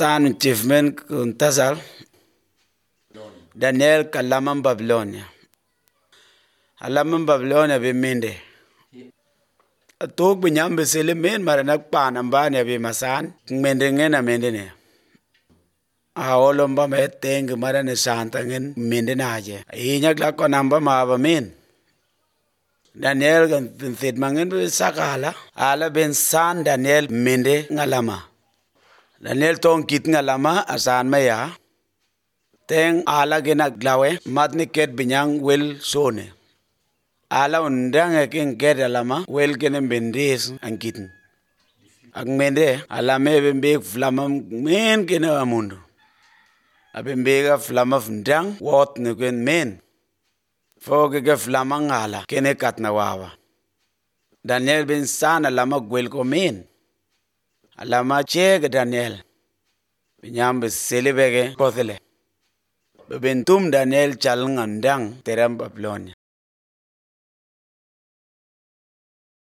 san achievement kuntasal Daniel kalaman Babylonia. Alaman Babylonia be mende. Atok binyam be selemen maranak panambani be masan mende ngena mende ne. Aolomba meteng marane santangen mende naje. Inyak la konamba maba men. Daniel kan pintit mangen be sakala ala ben san Daniel mende ngalama. Daniel tong kit ngalama asan maya. Teng ala gena glawe matni ket binyang wel sone. Ala undang king get alama wel gena bendes angkitin. Ang mende ala me bembe flamam men gena amundo. Abembega flama fundang wat nuken men. Foge flamang ala kene kat na wawa. Daniel bin san alama gwel ko men. Alama chega Daniel. Binyam be selebege kothele. Bebentum Daniel chal ngandang teram Babylonia.